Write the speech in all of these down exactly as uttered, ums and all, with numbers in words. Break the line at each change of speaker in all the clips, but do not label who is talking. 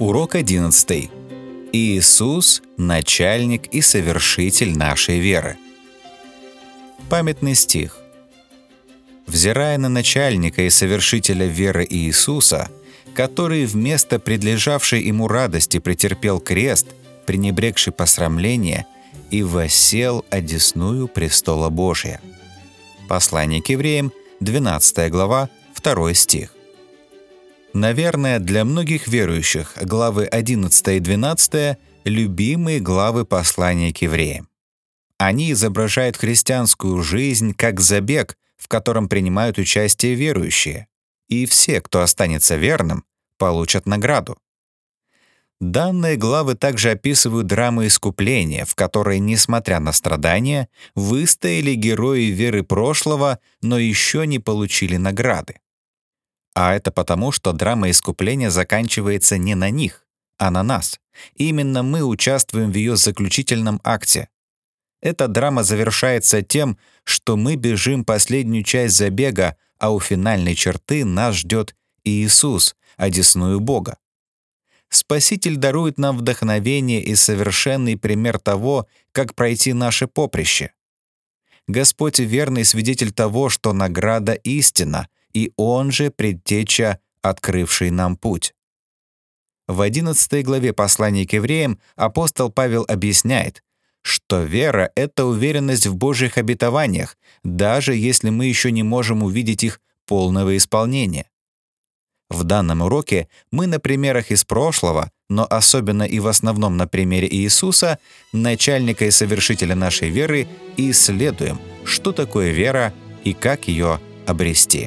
Урок одиннадцатый. Иисус – начальник и совершитель нашей веры. Памятный стих. Взирая на начальника и совершителя веры Иисуса, который вместо предлежавшей ему радости претерпел крест, пренебрегший посрамление, и воссел одесную престола Божия. Послание к евреям, двенадцатая глава, второй стих. Наверное, для многих верующих главы одиннадцатая и двенадцатая – любимые главы послания к евреям. Они изображают христианскую жизнь как забег, в котором принимают участие верующие, и все, кто останется верным, получат награду. Данные главы также описывают драму искупления, в которой, несмотря на страдания, выстояли герои веры прошлого, но еще не получили награды. А это потому, что драма искупления заканчивается не на них, а на нас. Именно мы участвуем в ее заключительном акте. Эта драма завершается тем, что мы бежим последнюю часть забега, а у финальной черты нас ждет Иисус, одесную Бога. Спаситель дарует нам вдохновение и совершенный пример того, как пройти наше поприще. Господь — верный свидетель того, что награда истина, и Он же предтеча, открывший нам путь. В одиннадцатой главе послания к евреям апостол Павел объясняет, что вера — это уверенность в Божьих обетованиях, даже если мы еще не можем увидеть их полного исполнения. В данном уроке мы на примерах из прошлого, но особенно и в основном на примере Иисуса, начальника и совершителя нашей веры, исследуем, что такое вера и как ее обрести.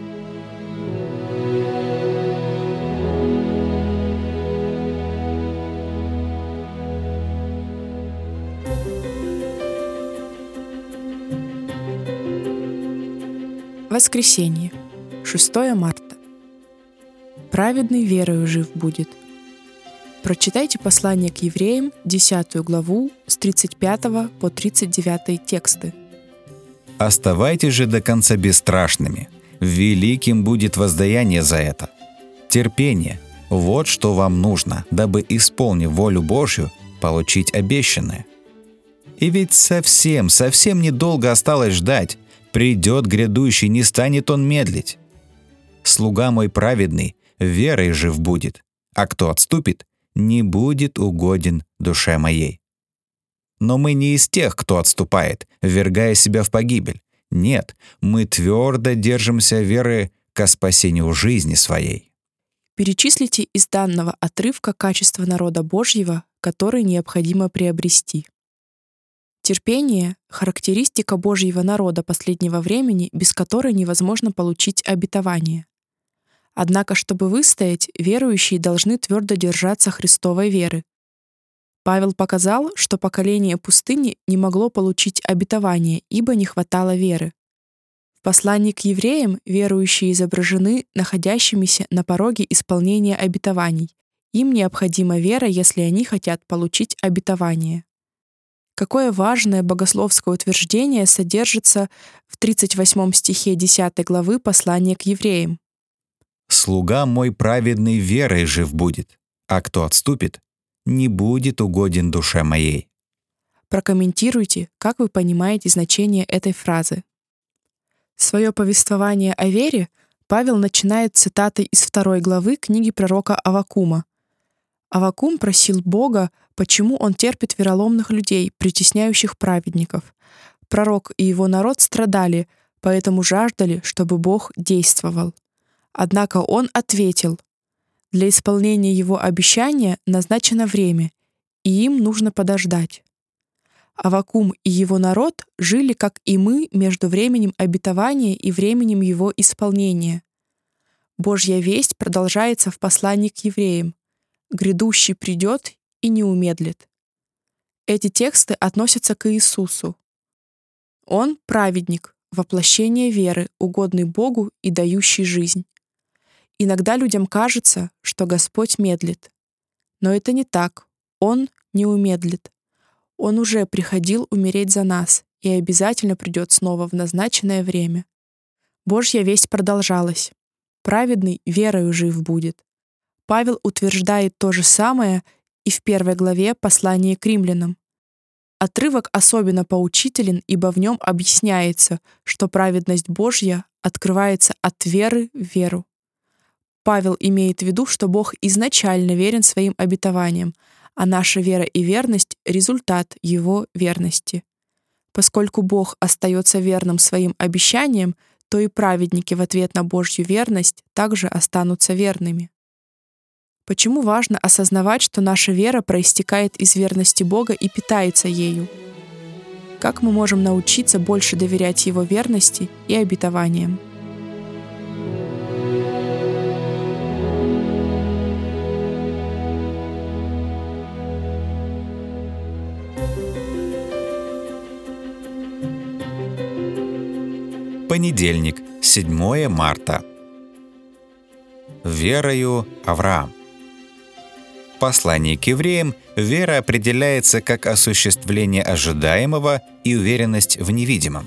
Воскресенье, шестое марта. Праведный верою жив будет. Прочитайте послание к евреям, десятую главу, с тридцать пятого по тридцать девятый тексты.
«Оставайтесь же до конца бесстрашными. Великим будет воздаяние за это. Терпение – вот что вам нужно, дабы, исполнив волю Божью, получить обещанное. И ведь совсем, совсем недолго осталось ждать. Придет грядущий, не станет он медлить. Слуга мой праведный верой жив будет, а кто отступит, не будет угоден душе моей. Но мы не из тех, кто отступает, ввергая себя в погибель. Нет, мы твердо держимся веры ко спасению жизни своей».
Перечислите из данного отрывка качества народа Божьего, которые необходимо приобрести. Терпение — характеристика Божьего народа последнего времени, без которой невозможно получить обетование. Однако, чтобы выстоять, верующие должны твердо держаться Христовой веры. Павел показал, что поколение пустыни не могло получить обетование, ибо не хватало веры. В послании к евреям верующие изображены находящимися на пороге исполнения обетований. Им необходима вера, если они хотят получить обетование. Какое важное богословское утверждение содержится в тридцать восьмом стихе десятой главы послания к евреям.
«Слуга мой праведный верой жив будет, а кто отступит, не будет угоден душе моей».
Прокомментируйте, как вы понимаете значение этой фразы. Свое повествование о вере Павел начинает цитатой из второй главы книги пророка Аввакума. Аввакум просил Бога, почему он терпит вероломных людей, притесняющих праведников. Пророк и его народ страдали, поэтому жаждали, чтобы Бог действовал. Однако он ответил: для исполнения его обещания назначено время, и им нужно подождать. Аввакум и его народ жили, как и мы, между временем обетования и временем его исполнения. Божья весть продолжается в послании к евреям: «Грядущий придет и не умедлит». Эти тексты относятся к Иисусу. Он — праведник, воплощение веры, угодный Богу и дающий жизнь. Иногда людям кажется, что Господь медлит. Но это не так. Он не умедлит. Он уже приходил умереть за нас и обязательно придет снова в назначенное время. Божья весть продолжалась. Праведный верою жив будет. Павел утверждает то же самое и в первой главе послания к римлянам. Отрывок особенно поучителен, ибо в нем объясняется, что праведность Божья открывается от веры в веру. Павел имеет в виду, что Бог изначально верен своим обетованиям, а наша вера и верность — результат Его верности. Поскольку Бог остается верным своим обещаниям, то и праведники в ответ на Божью верность также останутся верными. Почему важно осознавать, что наша вера проистекает из верности Бога и питается ею? Как мы можем научиться больше доверять Его верности и обетованиям?
Понедельник, седьмое марта. Верою Авраам. В послании к евреям вера определяется как осуществление ожидаемого и уверенность в невидимом.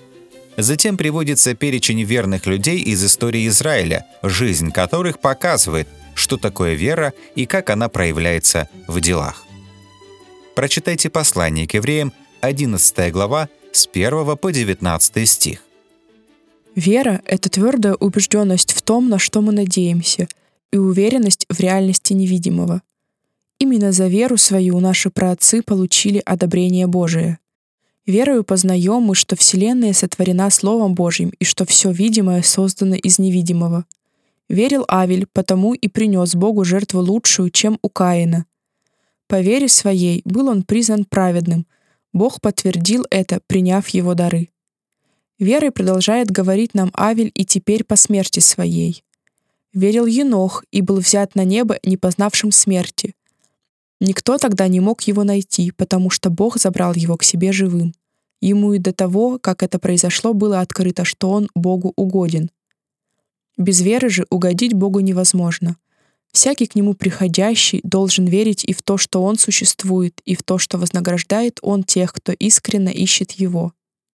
Затем приводится перечень верных людей из истории Израиля, жизнь которых показывает, что такое вера и как она проявляется в делах. Прочитайте послание к евреям, одиннадцатая глава, с первого по девятнадцатый стих.
Вера — это твердая убежденность в том, на что мы надеемся, и уверенность в реальности невидимого. Именно за веру свою наши праотцы получили одобрение Божие. Верою познаем мы, что Вселенная сотворена Словом Божьим и что все видимое создано из невидимого. Верил Авель, потому и принес Богу жертву лучшую, чем у Каина. По вере своей был он признан праведным. Бог подтвердил это, приняв его дары. Верой продолжает говорить нам Авель и теперь по смерти своей. Верил Енох и был взят на небо, не познавшим смерти. Никто тогда не мог его найти, потому что Бог забрал его к себе живым. Ему и до того, как это произошло, было открыто, что он Богу угоден. Без веры же угодить Богу невозможно. Всякий к Нему приходящий должен верить и в то, что Он существует, и в то, что вознаграждает Он тех, кто искренне ищет Его.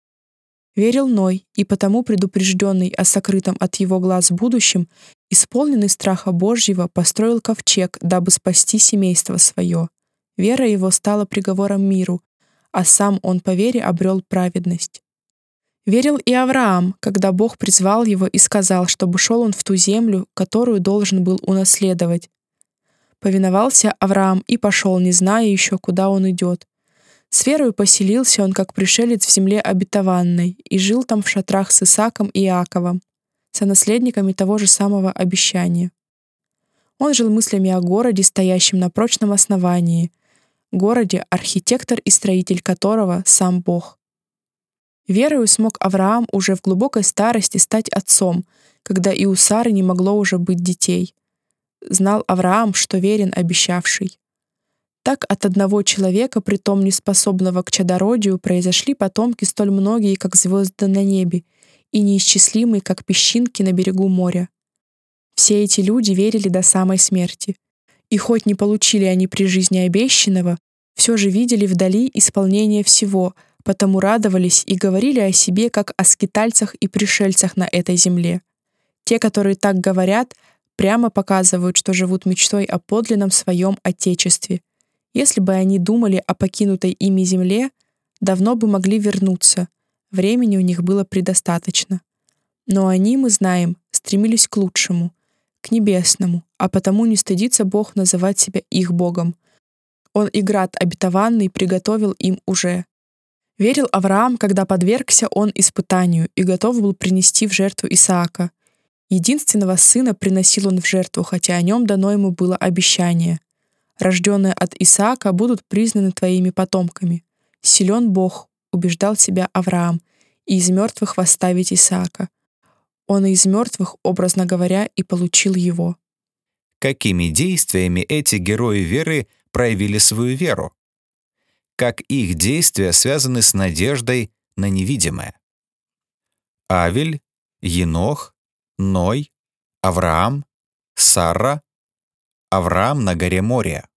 Верил Ной, и потому предупрежденный о сокрытом от его глаз будущем, исполненный страха Божьего, построил ковчег, дабы спасти семейство свое. Вера его стала приговором миру, а сам он по вере обрел праведность. Верил и Авраам, когда Бог призвал его и сказал, чтобы шел он в ту землю, которую должен был унаследовать. Повиновался Авраам и пошел, не зная еще, куда он идет. С верою поселился он, как пришелец в земле обетованной, и жил там в шатрах с Исааком и Иаковом, сонаследниками того же самого обещания. Он жил мыслями о городе, стоящем на прочном основании, городе, архитектор и строитель которого — сам Бог. Верою смог Авраам уже в глубокой старости стать отцом, когда и у Сары не могло уже быть детей. Знал Авраам, что верен обещавший. Так от одного человека, притом неспособного к чадородию, произошли потомки столь многие, как звезды на небе, и неисчислимые, как песчинки на берегу моря. Все эти люди верили до самой смерти. И хоть не получили они при жизни обещанного, все же видели вдали исполнение всего, потому радовались и говорили о себе, как о скитальцах и пришельцах на этой земле. Те, которые так говорят, прямо показывают, что живут мечтой о подлинном своем Отечестве. Если бы они думали о покинутой ими земле, давно бы могли вернуться, времени у них было предостаточно. Но они, мы знаем, стремились к лучшему, к небесному, а потому не стыдится Бог называть себя их Богом. Он и град обетованный приготовил им уже. Верил Авраам, когда подвергся он испытанию и готов был принести в жертву Исаака. Единственного сына приносил он в жертву, хотя о нем дано ему было обещание. Рожденные от Исаака будут признаны твоими потомками. Силен Бог, убеждал себя Авраам, и из мертвых восставить Исаака. Он и из мертвых, образно говоря, и получил его.
Какими действиями эти герои веры проявили свою веру? Как их действия связаны с надеждой на невидимое? Авель, Енох, Ной, Авраам, Сара, Авраам на горе Мория.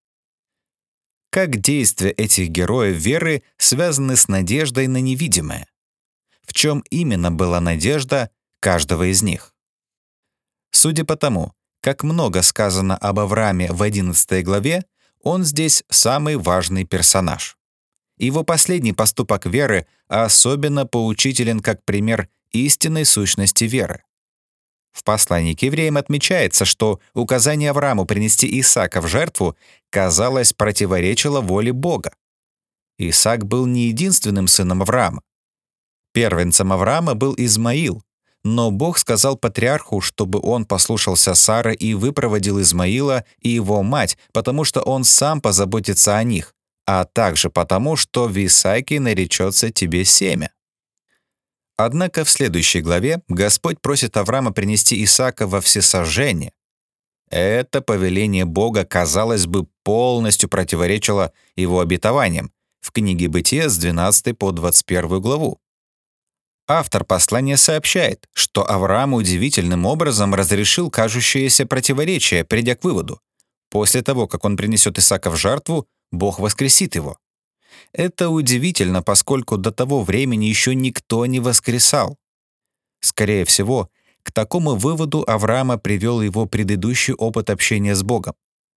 Как действия этих героев веры связаны с надеждой на невидимое? В чем именно была надежда каждого из них? Судя по тому, Как много сказано об Аврааме в одиннадцатой главе, он здесь самый важный персонаж. Его последний поступок веры особенно поучителен как пример истинной сущности веры. В послании к евреям отмечается, что указание Аврааму принести Исаака в жертву, казалось, противоречило воле Бога. Исаак был не единственным сыном Авраама. Первенцем Авраама был Измаил, но Бог сказал патриарху, чтобы он послушался Сары и выпроводил Измаила и его мать, потому что он сам позаботится о них, а также потому, что в Исааке наречется тебе семя. Однако в следующей главе Господь просит Авраама принести Исаака во всесожжение. Это повеление Бога, казалось бы, полностью противоречило его обетованиям в книге Бытия с двенадцатой по двадцать первую главу. Автор послания сообщает, что Авраам удивительным образом разрешил кажущееся противоречие, придя к выводу: после того, как он принесет Исаака в жертву, Бог воскресит его. Это удивительно, поскольку до того времени еще никто не воскресал. Скорее всего, к такому выводу Авраама привел его предыдущий опыт общения с Богом.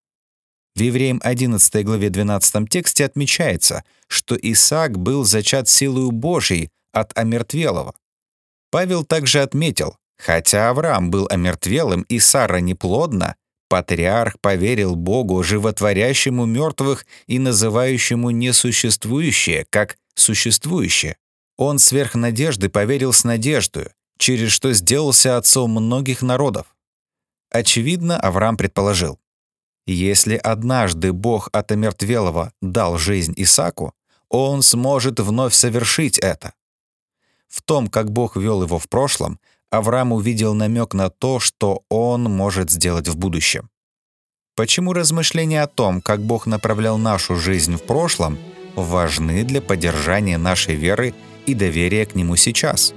В Евреям одиннадцатой главе двенадцатом тексте отмечается, что Исаак был зачат силою Божией от омертвелого. Павел также отметил, хотя Авраам был омертвелым и Сара неплодна, патриарх поверил Богу, животворящему мертвых и называющему несуществующее как существующее. Он сверх надежды поверил с надеждою, через что сделался отцом многих народов. Очевидно, Авраам предположил: если однажды Бог от омертвелого дал жизнь Исааку, он сможет вновь совершить это. В том, как Бог вел его в прошлом, Авраам увидел намек на то, что он может сделать в будущем. Почему размышления о том, как Бог направлял нашу жизнь в прошлом, важны для поддержания нашей веры и доверия к Нему сейчас?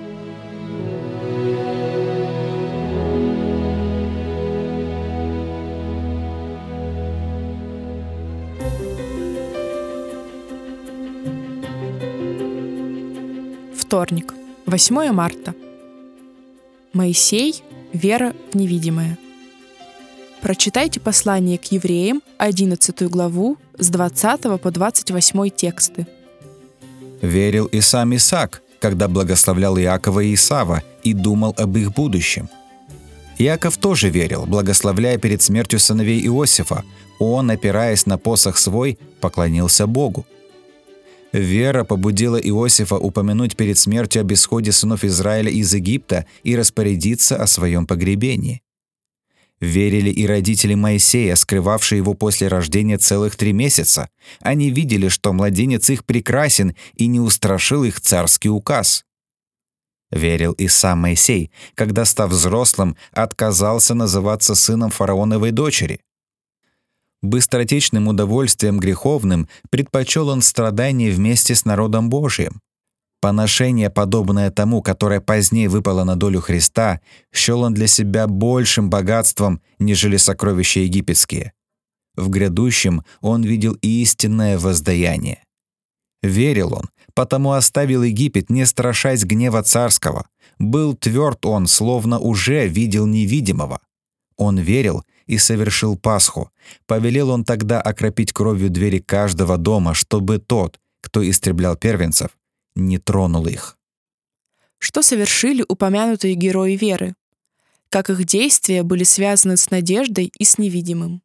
Вторник, восьмое марта. Моисей – вера в невидимое. Прочитайте послание к евреям, одиннадцатую главу, с двадцатого по двадцать восьмой тексты.
«Верил и сам Исаак, когда благословлял Иакова и Исава и думал об их будущем. Иаков тоже верил, благословляя перед смертью сыновей Иосифа. Он, опираясь на посох свой, поклонился Богу. Вера побудила Иосифа упомянуть перед смертью об исходе сынов Израиля из Египта и распорядиться о своем погребении. Верили и родители Моисея, скрывавшие его после рождения целых три месяца. Они видели, что младенец их прекрасен, и не устрашил их царский указ. Верил и сам Моисей, когда, став взрослым, отказался называться сыном фараоновой дочери. Быстротечным удовольствием греховным предпочел он страдания вместе с народом Божиим. Поношение, подобное тому, которое позднее выпало на долю Христа, счел он для себя большим богатством, нежели сокровища египетские. В грядущем он видел истинное воздаяние. Верил он, потому оставил Египет, не страшась гнева царского. Был тверд он, словно уже видел невидимого. Он верил и совершил Пасху. Повелел он тогда окропить кровью двери каждого дома, чтобы тот, кто истреблял первенцев, не тронул их.
Что совершили упомянутые герои веры? Как их действия были связаны с надеждой и с невидимым?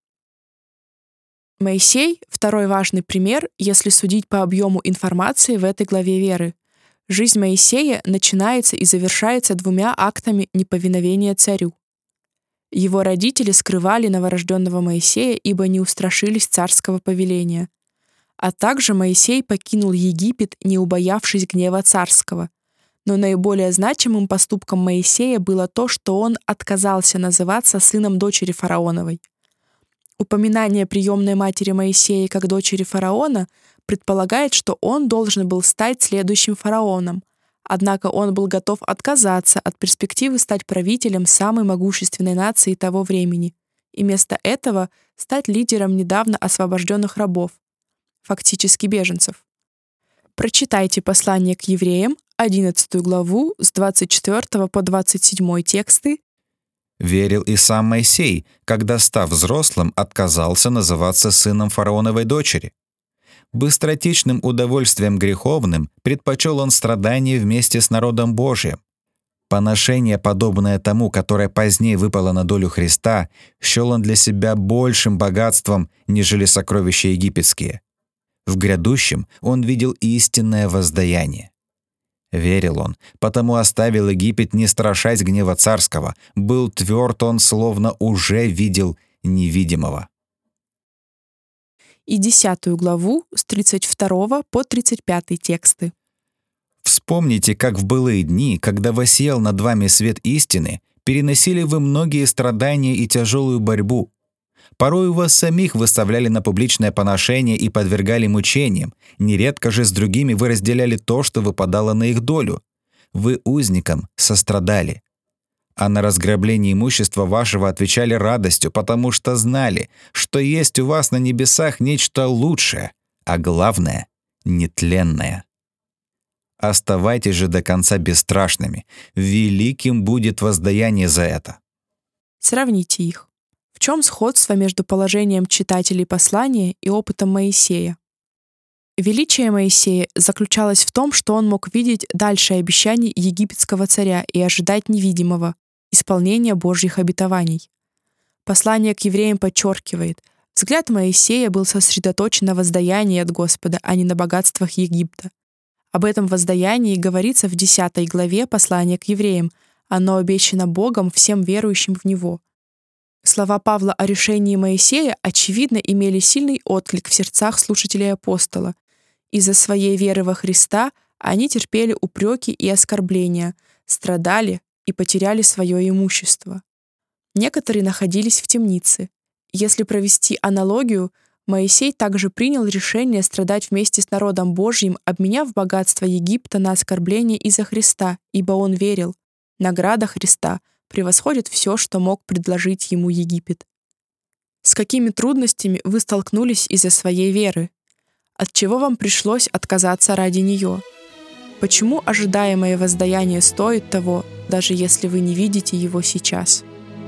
Моисей — второй важный пример, если судить по объему информации в этой главе веры. Жизнь Моисея начинается и завершается двумя актами неповиновения царю. Его родители скрывали новорожденного Моисея, ибо не устрашились царского повеления. А также Моисей покинул Египет, не убоявшись гнева царского. Но наиболее значимым поступком Моисея было то, что он отказался называться сыном дочери фараоновой. Упоминание приемной матери Моисея как дочери фараона предполагает, что он должен был стать следующим фараоном. Однако он был готов отказаться от перспективы стать правителем самой могущественной нации того времени и вместо этого стать лидером недавно освобожденных рабов, фактически беженцев. Прочитайте послание к евреям, одиннадцатую главу, с двадцать четвёртого по двадцать седьмой тексты.
Верил и сам Моисей, когда, став взрослым, отказался называться сыном фараоновой дочери. Быстротечным удовольствием греховным предпочел он страдания вместе с народом Божиим. Поношение, подобное тому, которое позднее выпало на долю Христа, счел он для себя большим богатством, нежели сокровища египетские. В грядущем он видел истинное воздаяние. Верил он, потому оставил Египет, не страшась гнева царского. Был тверд он, словно уже видел невидимого.
И десятую главу с тридцать второго по тридцать пятый тексты.
Вспомните, как в былые дни, когда воссиял над вами свет истины, переносили вы многие страдания и тяжелую борьбу. Порой вас самих выставляли на публичное поношение и подвергали мучениям. Нередко же с другими вы разделяли то, что выпадало на их долю. Вы узникам сострадали. А на разграбление имущества вашего отвечали радостью, потому что знали, что есть у вас на небесах нечто лучшее, а главное — нетленное. Оставайтесь же до конца бесстрашными. Великим будет воздаяние за это.
Сравните их. В чем сходство между положением читателей послания и опытом Моисея? Величие Моисея заключалось в том, что он мог видеть дальше обещаний египетского царя и ожидать невидимого — исполнения Божьих обетований. Послание к евреям подчеркивает, взгляд Моисея был сосредоточен на воздаянии от Господа, а не на богатствах Египта. Об этом воздаянии говорится в десятой главе послания к евреям. Оно обещано Богом всем верующим в Него. Слова Павла о решении Моисея, очевидно, имели сильный отклик в сердцах слушателей апостола. Из-за своей веры во Христа они терпели упреки и оскорбления, страдали и потеряли свое имущество. Некоторые находились в темнице. Если провести аналогию, Моисей также принял решение страдать вместе с народом Божьим, обменяв богатство Египта на оскорбление из-за Христа, ибо он верил, награда Христа превосходит все, что мог предложить ему Египет. С какими трудностями вы столкнулись из-за своей веры? От чего вам пришлось отказаться ради нее? Почему ожидаемое воздаяние стоит того, даже если вы не видите его сейчас?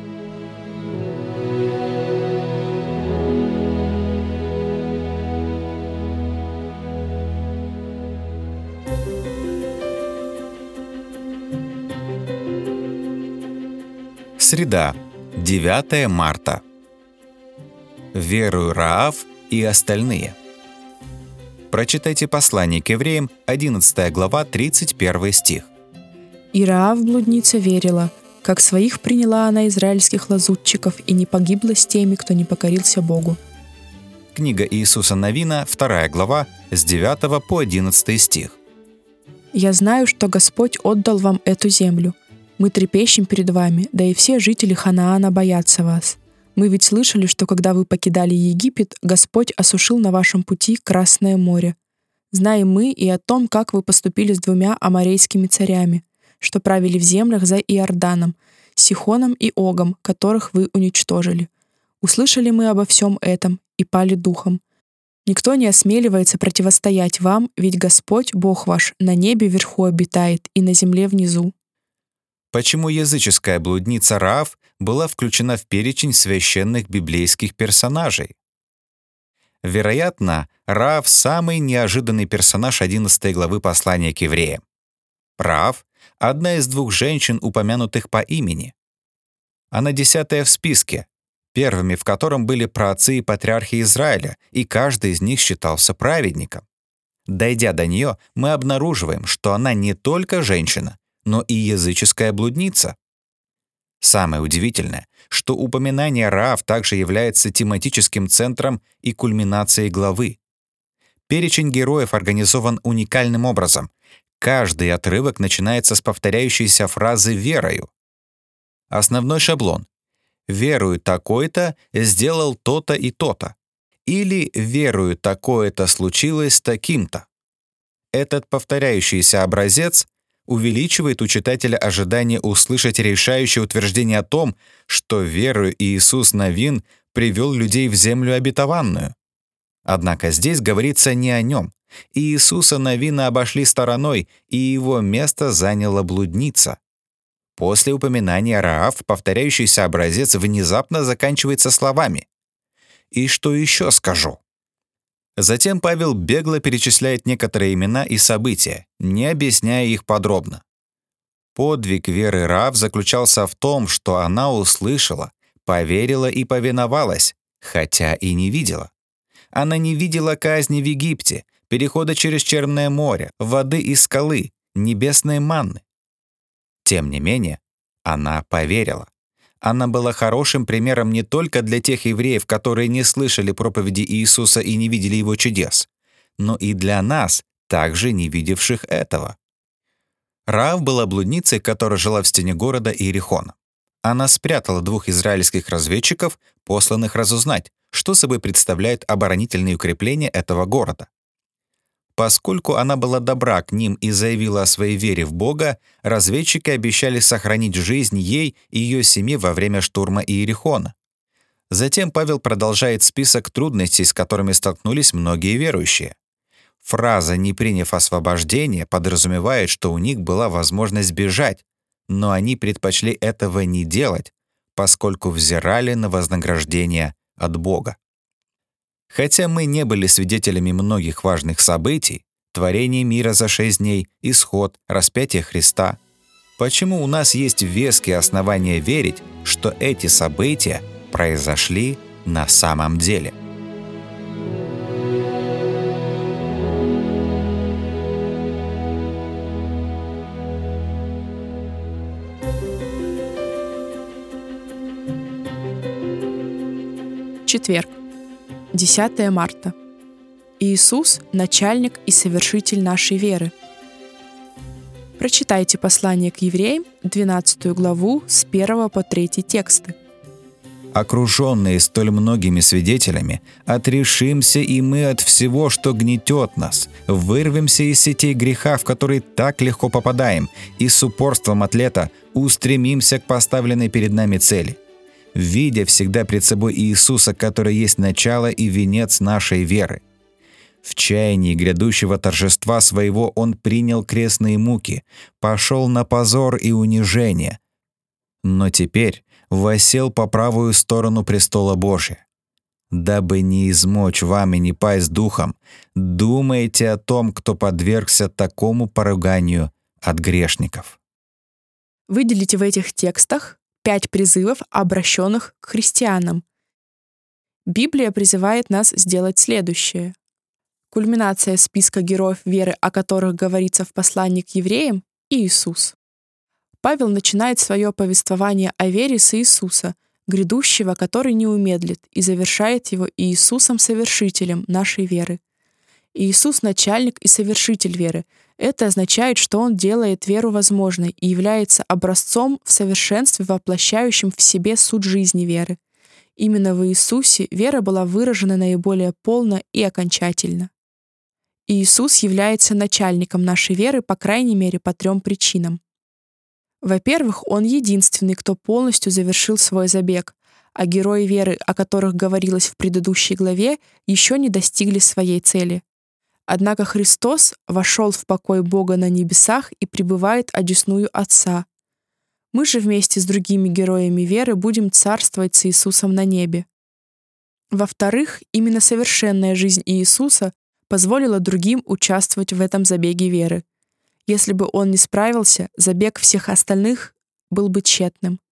Среда, девятое марта. Верую Раав и остальные. Прочитайте послание к евреям, одиннадцатая глава, тридцать первый стих.
«И Раав, блудница, верила, как своих приняла она израильских лазутчиков и не погибла с теми, кто не покорился Богу».
Книга Иисуса Навина, вторая глава, с девятого по одиннадцатый стих.
«Я знаю, что Господь отдал вам эту землю. Мы трепещем перед вами, да и все жители Ханаана боятся вас. Мы ведь слышали, что когда вы покидали Египет, Господь осушил на вашем пути Красное море. Знаем мы и о том, как вы поступили с двумя аморейскими царями, что правили в землях за Иорданом, Сихоном и Огом, которых вы уничтожили. Услышали мы обо всем этом и пали духом. Никто не осмеливается противостоять вам, ведь Господь, Бог ваш, на небе вверху обитает и на земле внизу».
Почему языческая блудница Раав была включена в перечень священных библейских персонажей? Вероятно, Раав — самый неожиданный персонаж одиннадцатой главы послания к евреям. Раав — одна из двух женщин, упомянутых по имени. Она десятая в списке, первыми в котором были праотцы и патриархи Израиля, и каждый из них считался праведником. Дойдя до нее, мы обнаруживаем, что она не только женщина, но и языческая блудница. Самое удивительное, что упоминание Раав также является тематическим центром и кульминацией главы. Перечень героев организован уникальным образом. Каждый отрывок начинается с повторяющейся фразы «верою». Основной шаблон: «Верую такой-то, сделал то-то и то-то» или «Верую такое-то случилось с таким-то». Этот повторяющийся образец увеличивает у читателя ожидание услышать решающее утверждение о том, что верою Иисус Навин привел людей в землю обетованную. Однако здесь говорится не о нем. Иисуса Навина обошли стороной, и его место заняла блудница. После упоминания Раав повторяющийся образец внезапно заканчивается словами «И что еще скажу?». Затем Павел бегло перечисляет некоторые имена и события, не объясняя их подробно. Подвиг веры Раав заключался в том, что она услышала, поверила и повиновалась, хотя и не видела. Она не видела казни в Египте, перехода через Черное море, воды из скалы, небесной манны. Тем не менее, она поверила. Она была хорошим примером не только для тех евреев, которые не слышали проповеди Иисуса и не видели Его чудес, но и для нас, также не видевших этого. Раав была блудницей, которая жила в стене города Иерихона. Она спрятала двух израильских разведчиков, посланных разузнать, что собой представляют оборонительные укрепления этого города. Поскольку она была добра к ним и заявила о своей вере в Бога, разведчики обещали сохранить жизнь ей и ее семье во время штурма Иерихона. Затем Павел продолжает список трудностей, с которыми столкнулись многие верующие. Фраза «не приняв освобождение» подразумевает, что у них была возможность бежать, но они предпочли этого не делать, поскольку взирали на вознаграждение от Бога. Хотя мы не были свидетелями многих важных событий, творение мира за шесть дней, исход, распятие Христа, почему у нас есть веские основания верить, что эти события произошли на самом деле?
Четверг, десятое марта. Иисус – начальник и совершитель нашей веры. Прочитайте послание к евреям, двенадцатую главу, с первого по третий тексты.
«Окруженные столь многими свидетелями, отрешимся и мы от всего, что гнетет нас, вырвемся из сетей греха, в которые так легко попадаем, и с упорством атлета устремимся к поставленной перед нами цели, видя всегда пред собой Иисуса, который есть начало и венец нашей веры. В чаянии грядущего торжества своего Он принял крестные муки, пошел на позор и унижение, но теперь воссел по правую сторону престола Божия. Дабы не измочь вам и не пасть духом, думайте о том, кто подвергся такому поруганию от грешников».
Выделите в этих текстах пять призывов, обращенных к христианам. Библия призывает нас сделать следующее. Кульминация списка героев веры, о которых говорится в послании к евреям, — Иисус. Павел начинает свое повествование о вере с Иисуса, грядущего, который не умедлит, и завершает его Иисусом-совершителем нашей веры. Иисус — начальник и совершитель веры. Это означает, что Он делает веру возможной и является образцом в совершенстве, воплощающим в себе суть жизни веры. Именно в Иисусе вера была выражена наиболее полно и окончательно. Иисус является начальником нашей веры, по крайней мере, по трем причинам. Во-первых, Он единственный, кто полностью завершил свой забег, а герои веры, о которых говорилось в предыдущей главе, еще не достигли своей цели. Однако Христос вошел в покой Бога на небесах и пребывает одесную Отца. Мы же вместе с другими героями веры будем царствовать с Иисусом на небе. Во-вторых, именно совершенная жизнь Иисуса позволила другим участвовать в этом забеге веры. Если бы Он не справился, забег всех остальных был бы тщетным.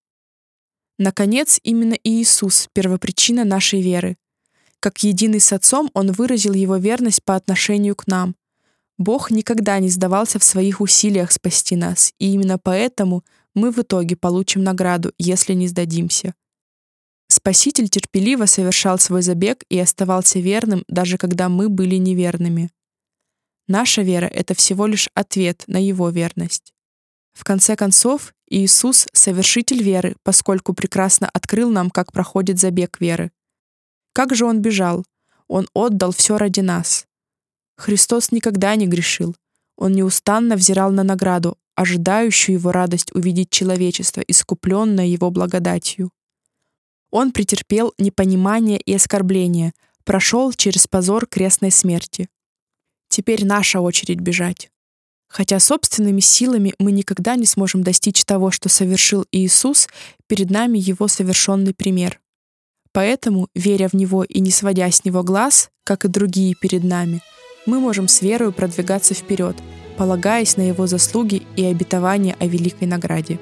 Наконец, именно Иисус — первопричина нашей веры. Как единый с Отцом, Он выразил Его верность по отношению к нам. Бог никогда не сдавался в своих усилиях спасти нас, и именно поэтому мы в итоге получим награду, если не сдадимся. Спаситель терпеливо совершал свой забег и оставался верным, даже когда мы были неверными. Наша вера — это всего лишь ответ на Его верность. В конце концов, Иисус — совершитель веры, поскольку прекрасно открыл нам, как проходит забег веры. Как же Он бежал? Он отдал все ради нас. Христос никогда не грешил. Он неустанно взирал на награду, ожидающую Его радость увидеть человечество, искупленное Его благодатью. Он претерпел непонимание и оскорбление, прошел через позор крестной смерти. Теперь наша очередь бежать. Хотя собственными силами мы никогда не сможем достичь того, что совершил Иисус, перед нами Его совершенный пример. Поэтому, веря в Него и не сводя с Него глаз, как и другие перед нами, мы можем с верою продвигаться вперед, полагаясь на Его заслуги и обетования о великой награде.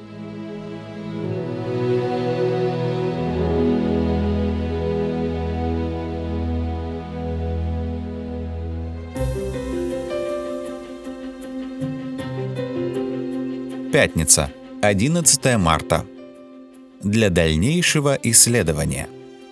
Пятница, одиннадцатое марта. Для дальнейшего исследования.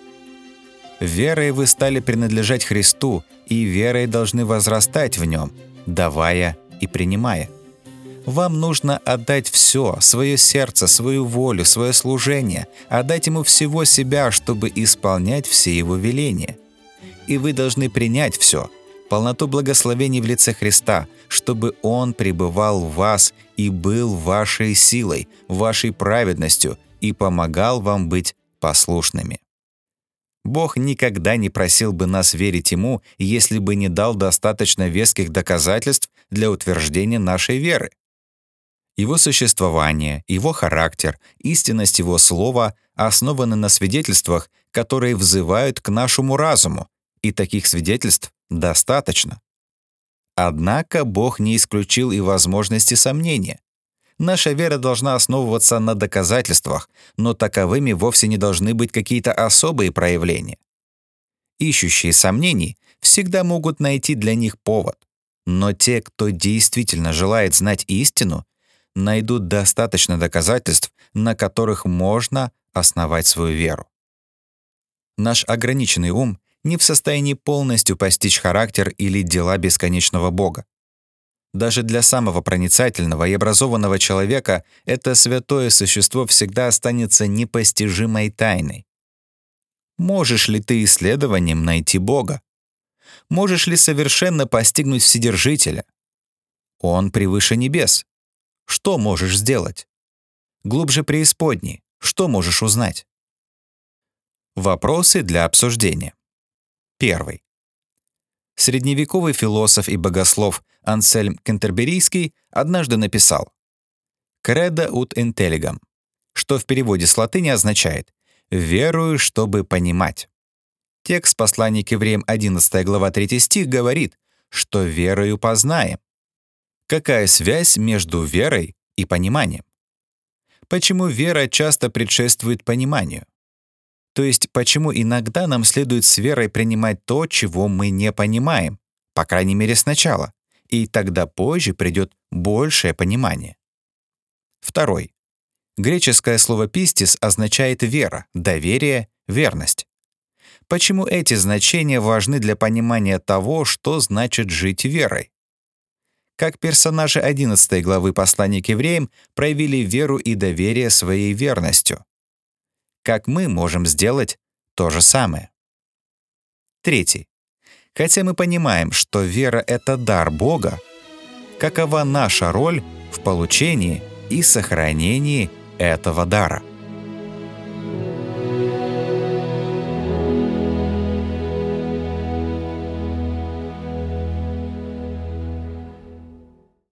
Верой вы стали принадлежать Христу, и верой должны возрастать в Нем, давая и принимая. Вам нужно отдать все, свое сердце, свою волю, свое служение, отдать Ему всего себя, чтобы исполнять все Его веления. И вы должны принять все, полноту благословений в лице Христа, чтобы Он пребывал в вас и был вашей силой, вашей праведностью и помогал вам быть послушными. Бог никогда не просил бы нас верить Ему, если бы не дал достаточно веских доказательств для утверждения нашей веры. Его существование, Его характер, истинность Его слова основаны на свидетельствах, которые взывают к нашему разуму, и таких свидетельств достаточно. Однако Бог не исключил и возможности сомнения. Наша вера должна основываться на доказательствах, но таковыми вовсе не должны быть какие-то особые проявления. Ищущие сомнений всегда могут найти для них повод, но те, кто действительно желает знать истину, найдут достаточно доказательств, на которых можно основать свою веру. Наш ограниченный ум не в состоянии полностью постичь характер или дела бесконечного Бога. Даже для самого проницательного и образованного человека это святое существо всегда останется непостижимой тайной. Можешь ли ты исследованием найти Бога? Можешь ли совершенно постигнуть Вседержителя? Он превыше небес. Что можешь сделать? Глубже преисподней. Что можешь узнать? Вопросы для обсуждения. Первый. Средневековый философ и богослов Ансельм Кентерберийский однажды написал «Credo ut intelligam», что в переводе с латыни означает «верую, чтобы понимать». Текст послания к евреям одиннадцатая глава третий стих говорит, что верою познаем. Какая связь между верой и пониманием? Почему вера часто предшествует пониманию? То есть, почему иногда нам следует с верой принимать то, чего мы не понимаем, по крайней мере сначала, и тогда позже придет большее понимание. Второй. Греческое слово «пистис» означает «вера», «доверие», «верность». Почему эти значения важны для понимания того, что значит жить верой? Как персонажи одиннадцатой главы послания к евреям проявили веру и доверие своей верностью? Как мы можем сделать то же самое? Третий. Хотя мы понимаем, что вера — это дар Бога, какова наша роль в получении и сохранении этого дара?